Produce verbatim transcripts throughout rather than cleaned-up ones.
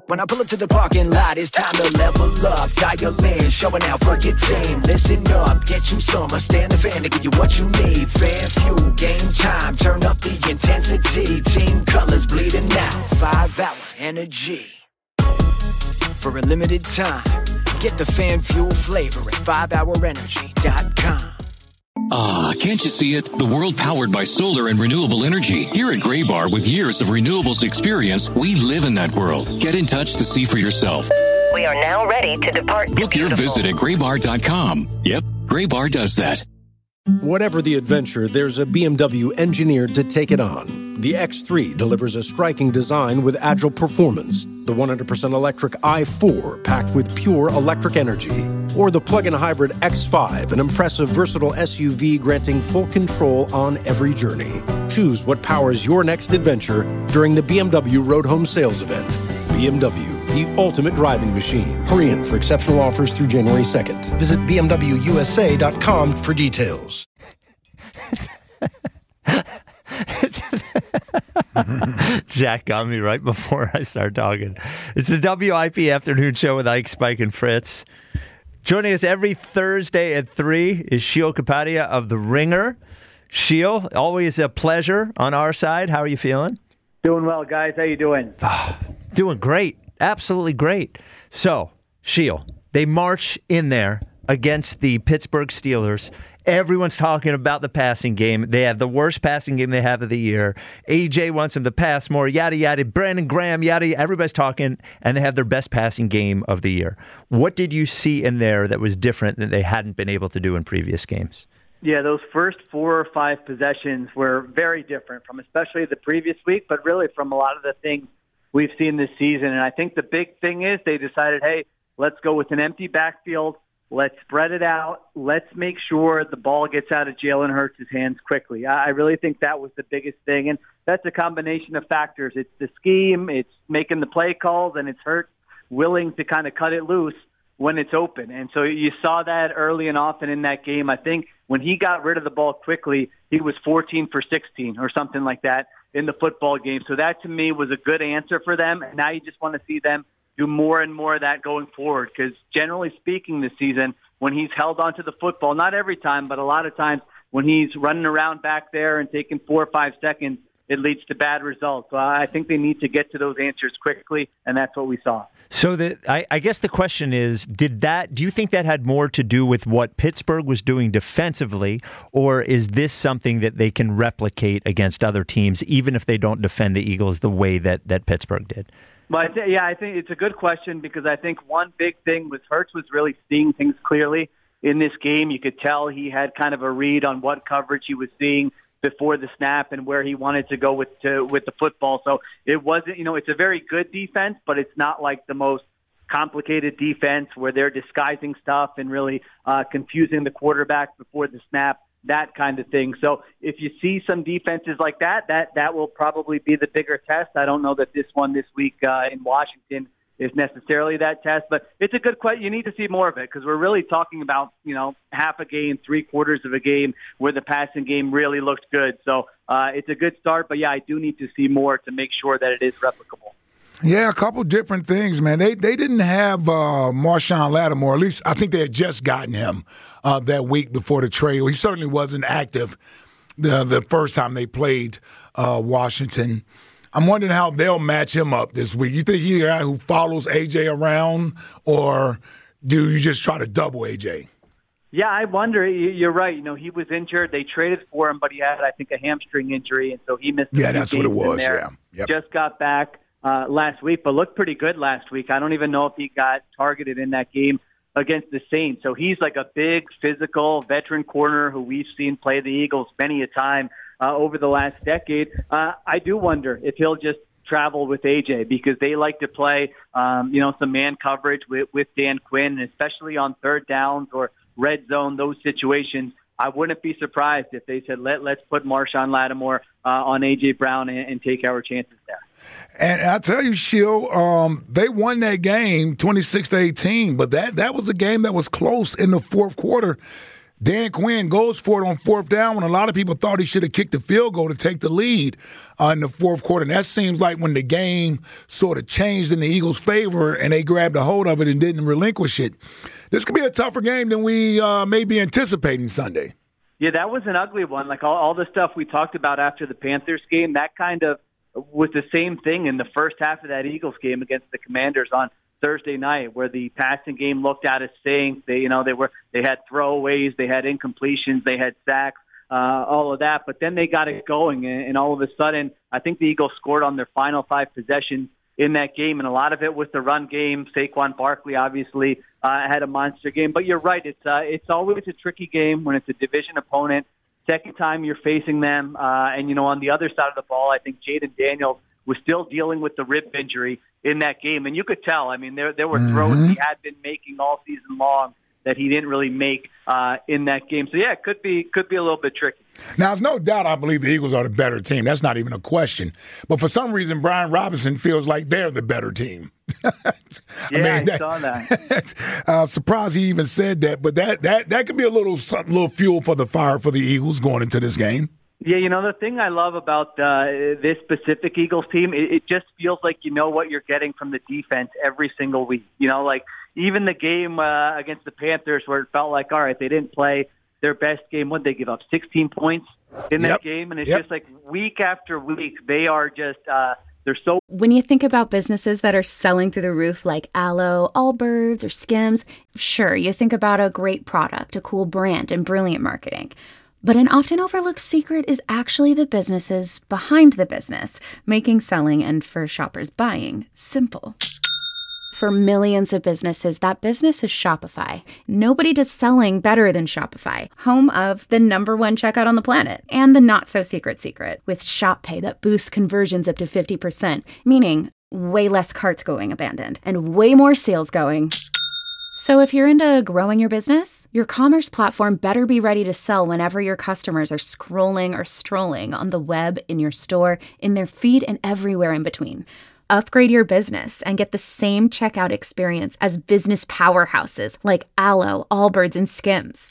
When I pull up to the parking lot, it's time to level up. Dial in, showing out for your team. Listen up, get you some. I stand the fan to give you what you need. Fan fuel, game time, turn up the intensity. Team colors bleeding out, five hour energy. For a limited time, get the fan fuel flavor at five hour energy dot com. Ah, can't you see it? The world powered by solar and renewable energy. Here at Graybar, with years of renewables experience, we live in that world. Get in touch to see for yourself. We are now ready to depart. Book your visit at graybar dot com. Yep, Graybar does that. Whatever the adventure, there's a B M W engineered to take it on. The X three delivers a striking design with agile performance. The one hundred percent electric i four packed with pure electric energy. Or the plug-in hybrid X five, an impressive, versatile S U V granting full control on every journey. Choose what powers your next adventure during the B M W Road Home Sales Event. B M W, the ultimate driving machine. Hurry in for exceptional offers through January second. Visit b m w u s a dot com for details. Jack got me right before I start talking. It's the W I P Afternoon Show with Ike, Spike, and Fritz. Joining us every Thursday at three is Sheil Kapadia of The Ringer. Sheil, always a pleasure on our side. How are you feeling? Doing well, guys. How you doing? Oh, doing great. Absolutely great. So, Sheil, they march in there against the Pittsburgh Steelers. Everyone's talking about the passing game. They have the worst passing game they have of the year. A J wants them to pass more, yada, yada. Brandon Graham, yada. Everybody's talking, and they have their best passing game of the year. What did you see in there that was different that they hadn't been able to do in previous games? Yeah, those first four or five possessions were very different from especially the previous week, but really from a lot of the things we've seen this season. And I think the big thing is they decided, hey, let's go with an empty backfield. Let's spread it out. Let's make sure the ball gets out of Jalen Hurts' hands quickly. I really think that was the biggest thing, and that's a combination of factors. It's the scheme, it's making the play calls, and it's Hurts willing to kind of cut it loose when it's open. And so you saw that early and often in that game. I think when he got rid of the ball quickly, he was fourteen for sixteen or something like that in the football game. So that, to me, was a good answer for them, and now you just want to see them do more and more of that going forward, because generally speaking this season, when he's held onto the football, not every time, but a lot of times when he's running around back there and taking four or five seconds, it leads to bad results. So I think they need to get to those answers quickly, and that's what we saw. So the, I, I guess the question is, did that? Do you think that had more to do with what Pittsburgh was doing defensively, or is this something that they can replicate against other teams, even if they don't defend the Eagles the way that, that Pittsburgh did? Well, I th- yeah, I think it's a good question, because I think one big thing was Hurts was really seeing things clearly in this game. You could tell he had kind of a read on what coverage he was seeing before the snap and where he wanted to go with to, with the football. So it wasn't, you know, it's a very good defense, but it's not like the most complicated defense where they're disguising stuff and really uh, confusing the quarterback before the snap, that kind of thing. So if you see some defenses like that, that that will probably be the bigger test. I don't know that this one this week uh, in Washington is necessarily that test, but it's a good question. You need to see more of it, because we're really talking about, you know, half a game, three quarters of a game where the passing game really looked good. So uh, it's a good start, but yeah, I do need to see more to make sure that it is replicable. Yeah, a couple different things, man. They they didn't have uh, Marshawn Lattimore. At least I think they had just gotten him uh, that week before the trade. He certainly wasn't active the the first time they played uh, Washington. I'm wondering how they'll match him up this week. You think he's a guy who follows A J around, or do you just try to double A J? Yeah, I wonder. You're right. You know, he was injured. They traded for him, but he had, I think, a hamstring injury, and so he missed. Yeah, that's what it was. Yeah, yep. Just got back uh, last week, but looked pretty good last week. I don't even know if he got targeted in that game against the Saints. So he's like a big, physical veteran corner who we've seen play the Eagles many a time uh, over the last decade. Uh, I do wonder if he'll just travel with A J, because they like to play, um, you know, some man coverage with, with Dan Quinn, and especially on third downs or red zone, those situations. I wouldn't be surprised if they said, Let, let's put Marshawn Lattimore uh, on A J. Brown and, and take our chances there. And I tell you, Sheil, um, they won that game twenty-six to eighteen, but that, that was a game that was close in the fourth quarter. Dan Quinn goes for it on fourth down when a lot of people thought he should have kicked the field goal to take the lead uh, in the fourth quarter. And that seems like when the game sort of changed in the Eagles' favor and they grabbed a hold of it and didn't relinquish it. This could be a tougher game than we uh, may be anticipating Sunday. Yeah, that was an ugly one. Like all, all the stuff we talked about after the Panthers game, that kind of was the same thing in the first half of that Eagles game against the Commanders on Thursday night, where the passing game looked out of sync. They, you know, they were they had throwaways, they had incompletions, they had sacks, uh, all of that. But then they got it going, and, and all of a sudden, I think the Eagles scored on their final five possessions in that game, and a lot of it was the run game. Saquon Barkley obviously uh, had a monster game, but you're right. It's uh, it's always a tricky game when it's a division opponent. Second time you're facing them, uh, and you know on the other side of the ball, I think Jaden Daniels was still dealing with the rib injury in that game. And you could tell, I mean, there there were throws mm-hmm. he had been making all season long that he didn't really make uh, in that game. So, yeah, it could be could be a little bit tricky. Now, there's no doubt I believe the Eagles are the better team. That's not even a question. But for some reason, Brian Robinson feels like they're the better team. yeah, I, mean, I that, saw that. I'm surprised he even said that. But that that that could be a little, little fuel for the fire for the Eagles going into this game. Yeah, you know, the thing I love about uh, this specific Eagles team, it, it just feels like you know what you're getting from the defense every single week. You know, like even the game uh, against the Panthers where it felt like, all right, they didn't play their best game. What did they give up? sixteen points in yep. that game? And it's yep. just like week after week, they are just uh, – they're so. When you think about businesses that are selling through the roof like Aloe, Allbirds, or Skims, sure, you think about a great product, a cool brand, and brilliant marketing. But an often overlooked secret is actually the businesses behind the business, making selling and for shoppers buying simple. For millions of businesses, that business is Shopify. Nobody does selling better than Shopify, home of the number one checkout on the planet and the not-so-secret secret with Shop Pay that boosts conversions up to fifty percent, meaning way less carts going abandoned and way more sales going. So if you're into growing your business, your commerce platform better be ready to sell whenever your customers are scrolling or strolling on the web, in your store, in their feed, and everywhere in between. Upgrade your business and get the same checkout experience as business powerhouses like Aloe, Allbirds, and Skims.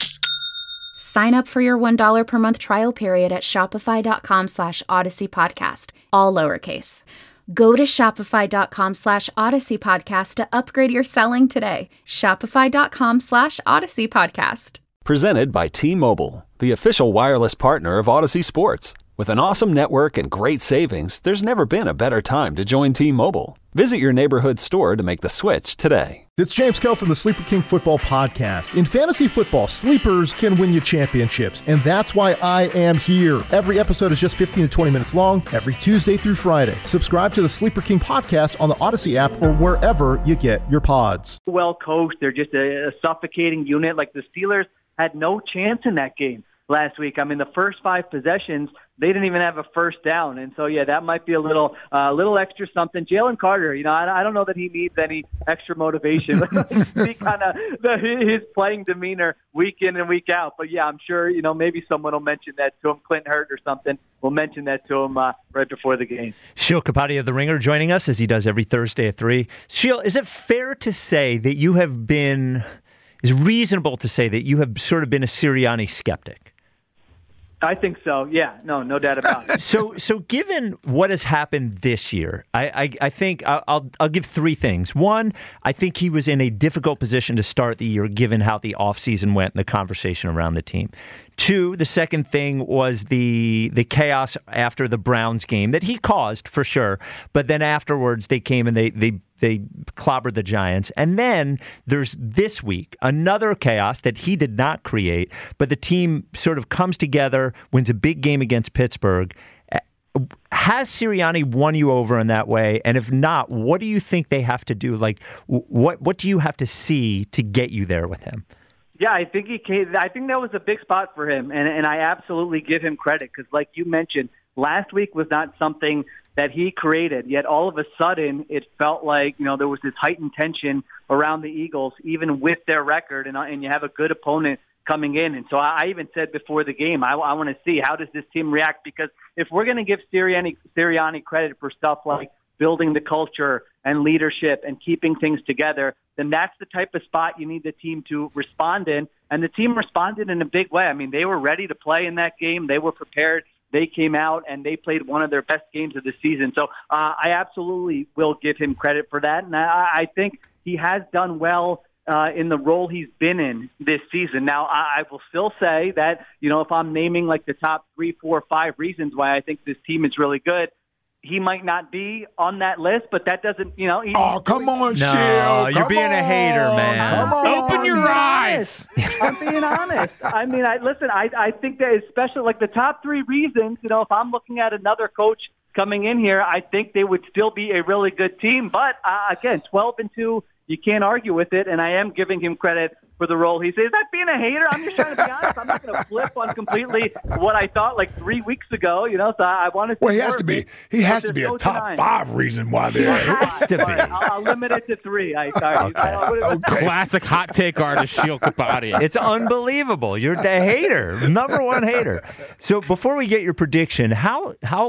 Sign up for your one dollar per month trial period at shopify.com slash Odyssey Podcast, all lowercase. Go to shopify.com slash Odyssey Podcast to upgrade your selling today. Shopify.com slash Odyssey Podcast. Presented by T-Mobile, the official wireless partner of Odyssey Sports. With an awesome network and great savings, there's never been a better time to join T-Mobile. Visit your neighborhood store to make the switch today. It's James Kell from the Sleeper King Football Podcast. In fantasy football, sleepers can win you championships, and that's why I am here. Every episode is just fifteen to twenty minutes long, every Tuesday through Friday. Subscribe to the Sleeper King Podcast on the Odyssey app or wherever you get your pods. Well coached. They're just a, a suffocating unit. Like the Steelers had no chance in that game last week. I mean, the first five possessions, they didn't even have a first down. And so, yeah, that might be a little uh, little extra something. Jalen Carter, you know, I, I don't know that he needs any extra motivation. He kind of his playing demeanor week in and week out. But, yeah, I'm sure, you know, maybe someone will mention that to him. Clint Hurt or something will mention that to him uh, right before the game. Sheil Kapadia of The Ringer joining us as he does every Thursday at three. Sheil, is it fair to say that you have been, is reasonable to say that you have sort of been a Sirianni skeptic? I think so. Yeah, no, no doubt about it. so, so given what has happened this year, I, I, I think I'll, I'll, I'll give three things. One, I think he was in a difficult position to start the year, given how the offseason went and the conversation around the team. Two, the second thing was the the chaos after the Browns game that he caused for sure, but then afterwards they came and they they they clobbered the Giants. And then there's this week another chaos that he did not create, but the team sort of comes together, wins a big game against Pittsburgh. Has Sirianni won you over in that way? And if not, what do you think they have to do? Like, what what do you have to see to get you there with him? Yeah, I think he came, I think that was a big spot for him, and and I absolutely give him credit because, like you mentioned, last week was not something that he created. Yet all of a sudden, it felt like you know there was this heightened tension around the Eagles, even with their record, and and you have a good opponent coming in. And so I, I even said before the game, I, I want to see how does this team react, because if we're going to give Sirianni Sirianni credit for stuff like building the culture and leadership and keeping things together, then that's the type of spot you need the team to respond in. And the team responded in a big way. I mean, they were ready to play in that game. They were prepared. They came out and they played one of their best games of the season. So uh, I absolutely will give him credit for that. And I, I think he has done well uh, in the role he's been in this season. Now, I, I will still say that, you know, if I'm naming like the top three, four, five reasons why I think this team is really good, he might not be on that list, but that doesn't, you know. He, oh, come on, no, Shield. You're come being on. a hater, man. Come on. Open your eyes. I'm being honest. I mean, I listen, I, I think that especially like the top three reasons, you know, if I'm looking at another coach coming in here, I think they would still be a really good team. But, uh, again, twelve and two, you can't argue with it, and I am giving him credit for the role he says. Is that being a hater? I'm just trying to be honest. I'm not going to flip on completely what I thought like three weeks ago. You know, so I want to. Well, he has to be. He has to be a top five reason why they're. He has to be. I'll, I'll limit it to three. I sorry. Okay. I, Okay. Classic hot take artist Shield Kapadia. It's unbelievable. You're the hater, number one hater. So before we get your prediction, how how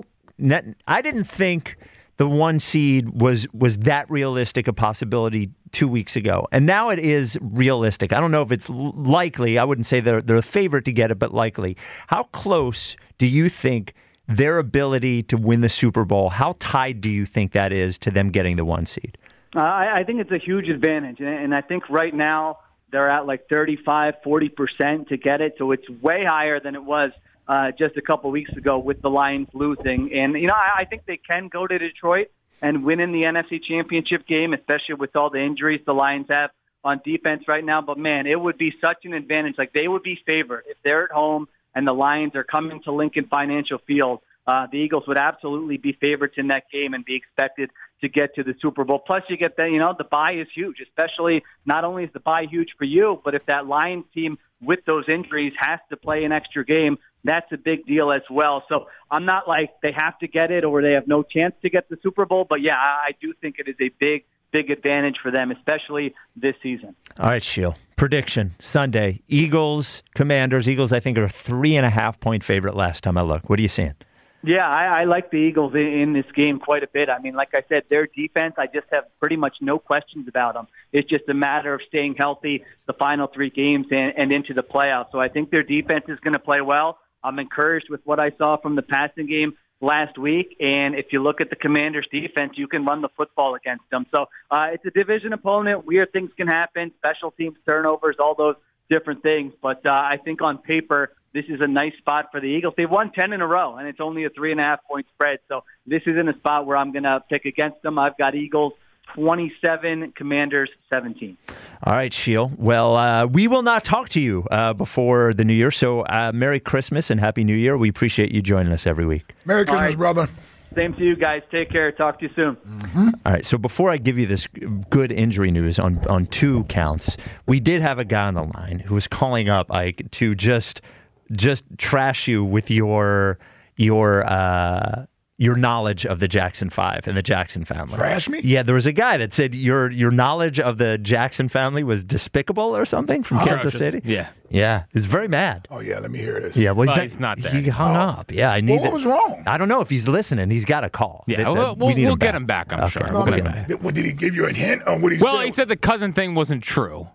I didn't think the one seed was was that realistic a possibility two weeks ago, and now it is realistic. I don't know if it's likely. I wouldn't say they're they're a favorite to get it, but likely. How close do you think their ability to win the Super Bowl? How tied do you think that is to them getting the one seed? Uh, I, I think it's a huge advantage, and, and I think right now they're at like thirty-five, forty percent to get it, so it's way higher than it was uh, just a couple weeks ago with the Lions losing. And, you know, I, I think they can go to Detroit and win in the N F C Championship game, especially with all the injuries the Lions have on defense right now. But, man, it would be such an advantage. Like, they would be favored if they're at home and the Lions are coming to Lincoln Financial Field. Uh, the Eagles would absolutely be favorites in that game and be expected to get to the Super Bowl. Plus, you get that, you know, the bye is huge, especially not only is the bye huge for you, but if that Lions team with those injuries has to play an extra game, that's a big deal as well. So I'm not like they have to get it or they have no chance to get the Super Bowl, but yeah, I do think it is a big, big advantage for them, especially this season. All right, Shield. Prediction, Sunday, Eagles, Commanders. Eagles, I think, are a three and a half point favorite last time I looked. What are you seeing? Yeah, I, I like the Eagles in, in this game quite a bit. I mean, like I said, their defense, I just have pretty much no questions about them. It's just a matter of staying healthy the final three games and, and into the playoffs. So I think their defense is going to play well. I'm encouraged with what I saw from the passing game last week. And if you look at the Commanders' defense, you can run the football against them. So uh, it's a division opponent. Weird things can happen, special teams, turnovers, all those different things. But uh, I think on paper, this is a nice spot for the Eagles. They've won ten in a row, and it's only a three and a half point spread. So this isn't a spot where I'm going to pick against them. I've got Eagles twenty-seven, Commanders seventeen. All right, Shield. Well, uh, we will not talk to you uh, before the new year. So uh, Merry Christmas and Happy New Year. We appreciate you joining us every week. Merry Christmas, right. brother. Same to you guys. Take care. Talk to you soon. Mm-hmm. All right. So before I give you this good injury news on, on two counts, we did have a guy on the line who was calling up Ike to just just trash you with your your uh, your knowledge of the Jackson Five and the Jackson family. Trash me? Yeah, there was a guy that said your your knowledge of the Jackson family was despicable or something from Kansas City. Yeah. Yeah, he was very mad. Oh, yeah, let me hear this. Yeah, well, he's, Well, not, he's not there He hung Oh. up. Yeah, I need Well, what that- was wrong? I don't know if he's listening. He's got a call. Yeah, That- that- we'll, we we'll, need we'll him get back. him back, I'm Okay, sure. we'll We'll get get him him back. back. Did, did he give you a hint on what he Well, said? he said the cousin thing wasn't true.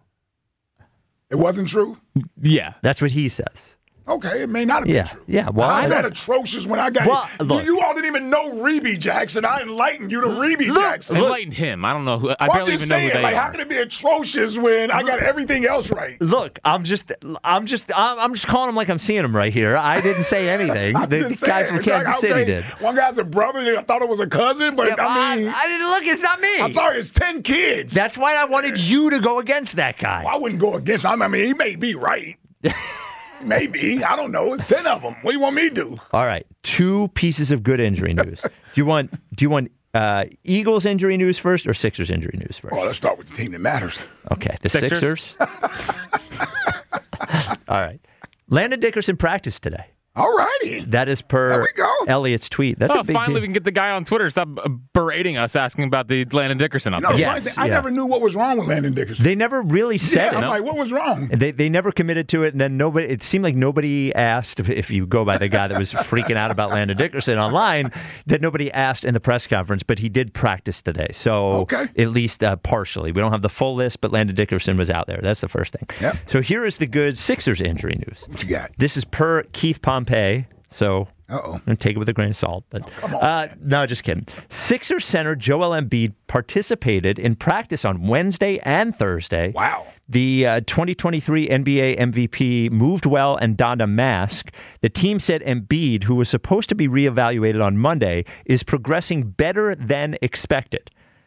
It wasn't true? Yeah. That's what he says. Okay, it may not have Yeah, been true. yeah, well, I'm I- not atrocious when I got Well, you. look. You all didn't even know Reeby Jackson. I enlightened you to Reeby Look, Jackson. Enlighten him. I don't know who. I Well, I'm barely just even know saying, who they like, are. how can it be atrocious when I got everything else right? Look, I'm just, I'm just, I'm, I'm just calling him like I'm seeing him right here. I didn't say anything. I'm the just guy saying. from It's Kansas like, City okay, did. One guy's a brother, and I thought it was a cousin, but Yeah, I mean, I, I didn't look. It's not me. I'm sorry, it's ten kids. That's why I wanted you to go against that guy. I wouldn't go against him. I mean, he may be right. Maybe. I don't know. It's ten of them. What do you want me to do? All right, two pieces of good injury news. do you want? Do you want uh, Eagles injury news first or Sixers injury news first? Well, let's start with the team that matters. Okay, the Sixers? Sixers. All right, Landon Dickerson practiced today. All righty. That is per There we go. Elliot's tweet. That's oh, a big finally deal. we can get the guy on Twitter stop berating us, asking about the Landon Dickerson You up know, there. the Yes, funny thing, I yeah. never knew what was wrong with Landon Dickerson. They never really said yeah, it. I'm like, what was wrong? They they never committed to it, and then nobody. It seemed like nobody asked. If, if you go by the guy that was freaking out about Landon Dickerson online, that nobody asked in the press conference. But he did practice today, so Okay. at least uh, partially. We don't have the full list, but Landon Dickerson was out there. That's the first thing. Yep. So here is the good Sixers injury news. What you got? This is per Keith Pompey. So. Uh-oh. I'm going to take it with a grain of salt. But come on, uh, no, just kidding. Sixers center Joel Embiid participated in practice on Wednesday and Thursday. Wow. The uh, twenty twenty-three N B A M V P moved well and donned a mask. The team said Embiid, who was supposed to be reevaluated on Monday, is progressing better than expected.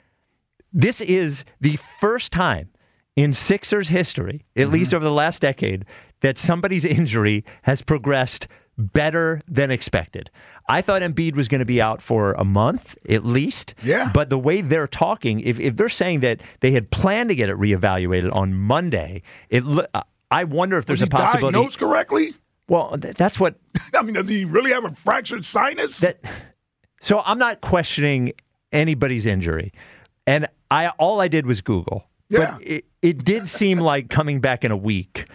This is the first time in Sixers history, at mm-hmm. least over the last decade, that somebody's injury has progressed better than expected. I thought Embiid was going to be out for a month at least. Yeah. But the way they're talking, if, if they're saying that they had planned to get it reevaluated on Monday, it I wonder if there's was a possibility. Diagnosed correctly? Well, th- that's what. I mean, does he really have a fractured sinus? That. So I'm not questioning anybody's injury, and I all I did was Google. Yeah. But it, it did seem like coming back in a week.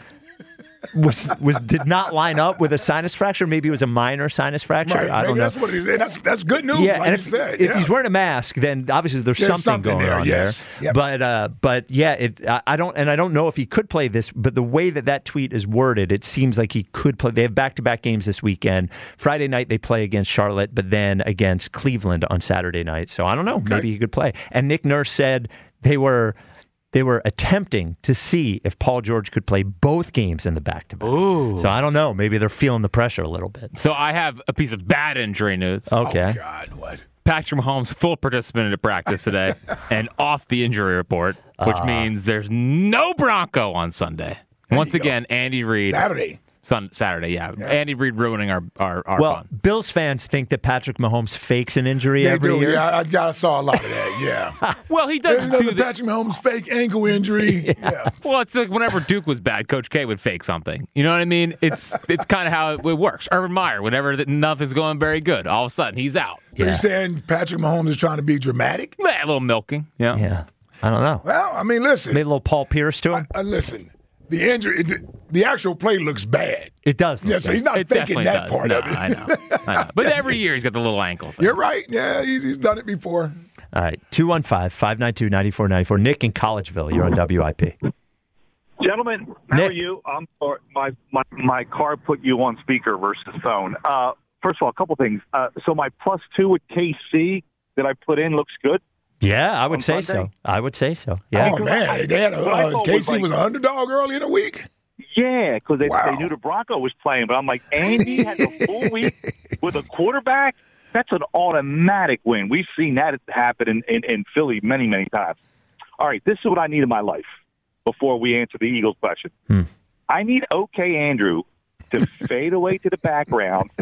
Was was did not line up with a sinus fracture. Maybe it was a minor sinus fracture. Right, I don't maybe know. that's what it is. And that's that's good news. Yeah, like and you if, said. if yeah. he's wearing a mask, then obviously there's, There's something, something going there, on yes. there. Yep. But uh, but yeah, it, I, I don't and I don't know if he could play this. But the way that that tweet is worded, it seems like he could play. They have back-to-back games this weekend. Friday night they play against Charlotte, but then against Cleveland on Saturday night. So I don't know. Okay. Maybe he could play. And Nick Nurse said they were. They were attempting to see if Paul George could play both games in the back-to-back. Ooh. So I don't know. Maybe they're feeling the pressure a little bit. So I have a piece of bad injury news. Okay. Oh, God, what? Patrick Mahomes full participant at practice today and off the injury report, which uh, means there's no Bronco on Sunday. Once again, go. Andy Reid. Saturday. Sun, Saturday, yeah. yeah. Andy Reid ruining our, our, our well, fun. Bills fans think that Patrick Mahomes fakes an injury they every do, year. Yeah, I, I saw a lot of that, yeah. Well, he doesn't do the Patrick Mahomes fake ankle injury. yeah. yeah. Well, it's like whenever Duke was bad, Coach K would fake something. You know what I mean? It's it's kind of how it works. Urban Meyer, whenever nothing's going very good, all of a sudden he's out. So yeah. you're saying Patrick Mahomes is trying to be dramatic? Yeah, a little milking. Yeah. Yeah. I don't know. Well, I mean, listen. Maybe a little Paul Pierce to him? I, I, listen. The injury, the, the actual play looks bad. It does. Yeah, so he's not it faking that does. part no, of it. I know. I know. But every year he's got the little ankle thing. You're right. Yeah, he's, he's done it before. All right. two one five, five nine two, nine four nine four. Nick in Collegeville. You're on W I P. Gentlemen, how Nick. are you? I'm sorry, my, my, my car put you on speaker versus phone. Uh, first of all, a couple things. Uh, so my plus two with K C that I put in looks good. Yeah, I would say Sunday? so. I would say so. Yeah. Oh, man. They had a, uh, K C was, like, was an underdog early in the week? Yeah, because they, wow. they knew the Bronco was playing. But I'm like, Andy has a full week with a quarterback? That's an automatic win. We've seen that happen in, in, in Philly many, many times. All right, this is what I need in my life before we answer the Eagles question. Hmm. I need OK Andrew to fade away to the background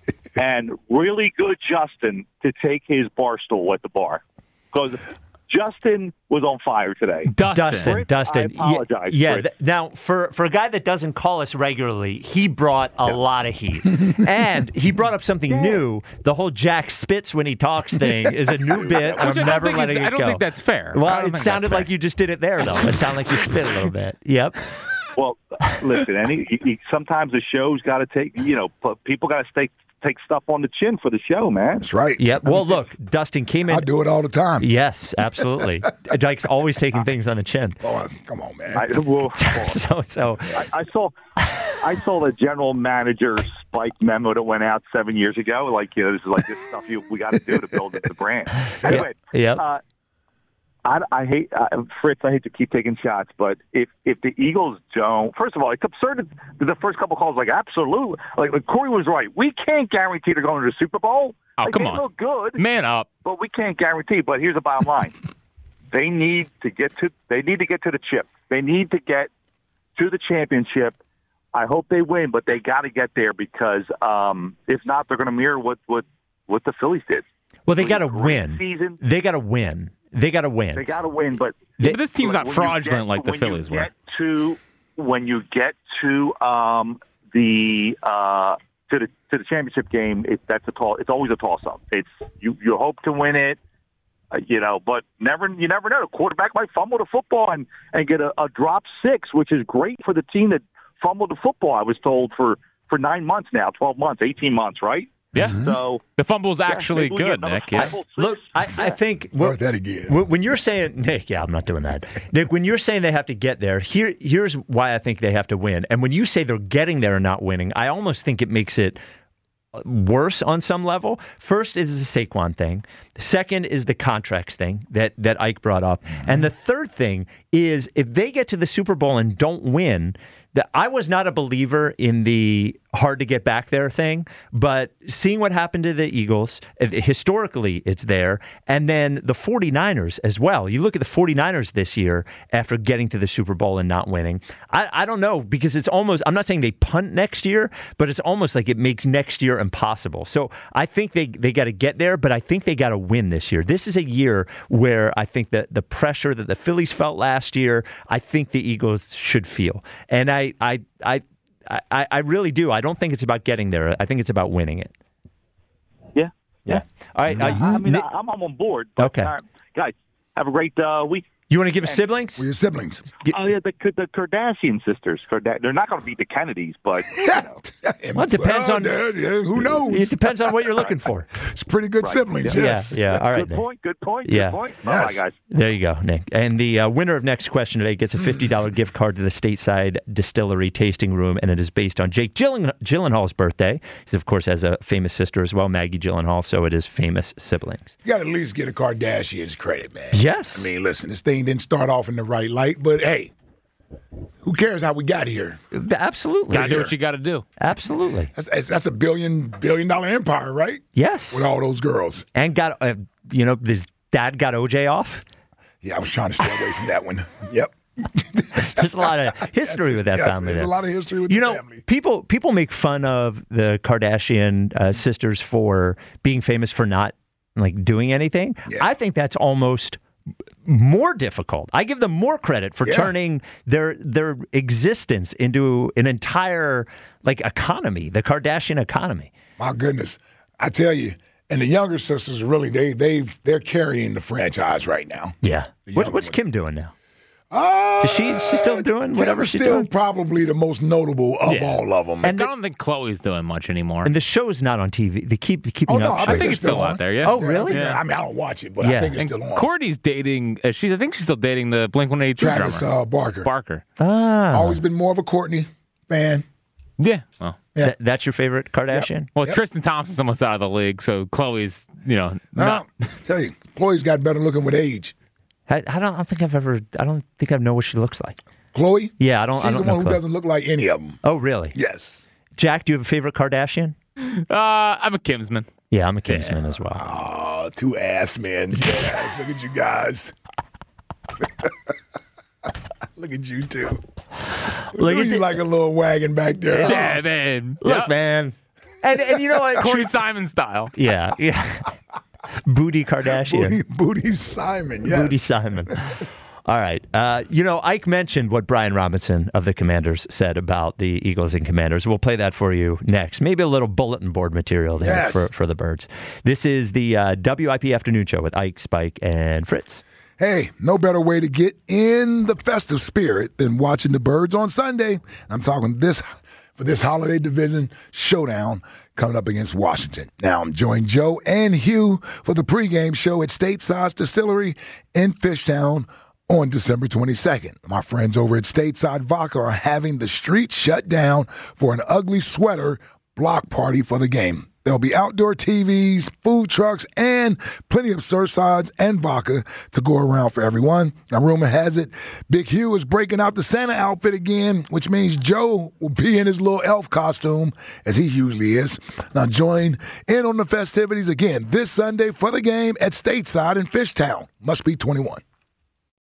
and really good Justin to take his bar stool at the bar. Because Justin was on fire today. Dustin, Dustin. Dustin. I apologize. Yeah. yeah th- now, for, for a guy that doesn't call us regularly, he brought a yeah. lot of heat. And he brought up something yeah. new. The whole Jack spits when he talks thing is a new bit. I'm never letting it go. I don't think that's fair. Well, it sounded like you just did it there, though. It sounded like you spit a little bit. Yep. Well, listen, Andy, he, he, sometimes the show's got to take, you know, people got to stay. Take stuff on the chin for the show, man. That's right. Yep. Well, look, Dustin came in. I do it all the time. Yes, absolutely. Dyke's always taking things on the chin. Oh, come on, man. I, well, so, so I, I saw, I saw the general manager Spike memo that went out seven years ago. Like, you know, this is like this stuff you, we got to do to build the brand. Anyway, yeah. Uh, I, I hate uh, Fritz. I hate to keep taking shots, but if if the Eagles don't, first of all, it's absurd that the first couple calls, like absolutely, like, like Corey was right. We can't guarantee they're going to the Super Bowl. Oh, like, come they on, look good, man up. But we can't guarantee. But here's the bottom line: they need to get to they need to get to the chip. They need to get to the championship. I hope they win, but they got to get there because um, if not, they're going to mirror what what what the Phillies did. Well, they got to win. Season. They got to win. They got to win. They got to win, but, they, but this team's not when fraudulent get, like the when Phillies you were. Get to, when you get to um, the uh, to the to the championship game, it, that's a toss. It's always a toss-up. It's you you hope to win it, uh, you know, but never you never know. The quarterback might fumble the football and and get a, a drop six, which is great for the team that fumbled the football. I was told for for nine months now, twelve months, eighteen months, right? Yeah. Mm-hmm. So the fumble's actually yeah, good, Nick. Yeah. Look, I, I think Start that again. when you're saying Nick, yeah, I'm not doing that. Nick, when you're saying they have to get there, here, here's why I think they have to win. And when you say they're getting there and not winning, I almost think it makes it worse on some level. First is the Saquon thing. The second is the contracts thing that, that Ike brought up. Mm-hmm. And the third thing is if they get to the Super Bowl and don't win, that I was not a believer in the hard to get back there thing, but seeing what happened to the Eagles, historically it's there, and then the 49ers as well. You look at the 49ers this year after getting to the Super Bowl and not winning. I, I don't know, because it's almost, I'm not saying they punt next year, but it's almost like it makes next year impossible. So I think they, they got to get there, but I think they got to win this year. This is a year where I think that the pressure that the Phillies felt last year, I think the Eagles should feel. And I, I, I, I, I really do. I don't think it's about getting there. I think it's about winning it. Yeah. Yeah. All right. Yeah. Uh, I mean, Nick, I'm, I'm on board. But, okay. Uh, guys, have a great uh, week. You want to give us siblings? We're your siblings. Oh, yeah, the, the Kardashian sisters. They're not going to be the Kennedys, but, you know. Well, it depends well, on... Yeah, who knows? It depends on what you're looking for. It's pretty good Right. siblings, Yeah. yes. Yeah, yeah. All right, Good Nick. point, good point, Yeah. good point. Yes. Bye, guys. There you go, Nick. And the uh, winner of next question today gets a fifty dollars gift card to the Stateside Distillery Tasting Room, and it is based on Jake Gyllen- Gyllenhaal's birthday. He, of course, has a famous sister as well, Maggie Gyllenhaal, so it is famous siblings. You got to at least get a Kardashians credit, man. Yes. I mean, listen, this thing didn't start off in the right light, but hey, who cares how we got here? Absolutely. Got to do what you got to do. Absolutely. That's, that's, that's a billion billion dollar empire, right? Yes. With all those girls. And got, uh, you know, his dad got O J off. Yeah, I was trying to stay away from that one. Yep. There's a lot of history with that yes, family. There's there. a lot of history with you the know, family. people people make fun of the Kardashian uh, sisters for being famous for not like doing anything. Yeah. I think that's almost more difficult. I give them more credit for Yeah. turning their their existence into an entire like economy, the Kardashian economy. My goodness, I tell you, and the younger sisters really they they've they're carrying the franchise right now. Yeah. The What, younger what's one. Kim doing now? Uh, Is she she's still doing whatever Kim is she's still doing? probably the most notable of Yeah. all of them. And I don't think Chloe's doing much anymore. And the show's not on T V. They keep keeping Oh, no, up. I I shows. think it's it's still still on. out there, yeah. Oh, Yeah, I really? think- Yeah. I mean, I don't watch it, but Yeah. I think it's And still on. Courtney's dating, uh, she's, I think she's still dating the Blink one eighty-two Travis drummer. uh, Barker. Barker. Ah. Always been more of a Courtney fan. Yeah. Well, Yeah. Th- that's your favorite Kardashian? well Yep. Tristan Thompson's almost out of the league, so Chloe's, you know, not. No, tell you, Chloe's got better looking with age. I, I don't I don't think I've ever. I don't think I know what she looks like. Chloe? Yeah, I don't. She's I don't the know one who Chloe. doesn't look like any of them. Oh, really? Yes. Jack, do you have a favorite Kardashian? Uh, I'm a Kimsman. Yeah, I'm a Kingsman as well. Oh, two ass men. Yes, look at you guys. Look at you two. Look at you the- like a little wagon back there. Yeah, man. Look, Yep. man. And and you know what? Corey Simon style. Yeah, yeah. Booty Kardashian. Booty, Booty Simon. Yes. Booty Simon. All right. Uh, you know, Ike mentioned what Brian Robinson of the Commanders said about the Eagles and Commanders. We'll play that for you next. Maybe a little bulletin board material there Yes. for, for the birds. This is the uh, W I P Afternoon Show with Ike, Spike, and Fritz. Hey, no better way to get in the festive spirit than watching the Birds on Sunday. I'm talking this for this holiday division showdown coming up against Washington. Now, I'm joined Joe and Hugh for the pregame show at Stateside Distillery in Fishtown on December twenty-second. My friends over at Stateside Vodka are having the street shut down for an ugly sweater block party for the game. There'll be outdoor T Vs, food trucks, and plenty of Surfsides and vodka to go around for everyone. Now, rumor has it, Big Hugh is breaking out the Santa outfit again, which means Joe will be in his little elf costume, as he usually is. Now, join in on the festivities again this Sunday for the game at Stateside in Fishtown. Must be twenty-one.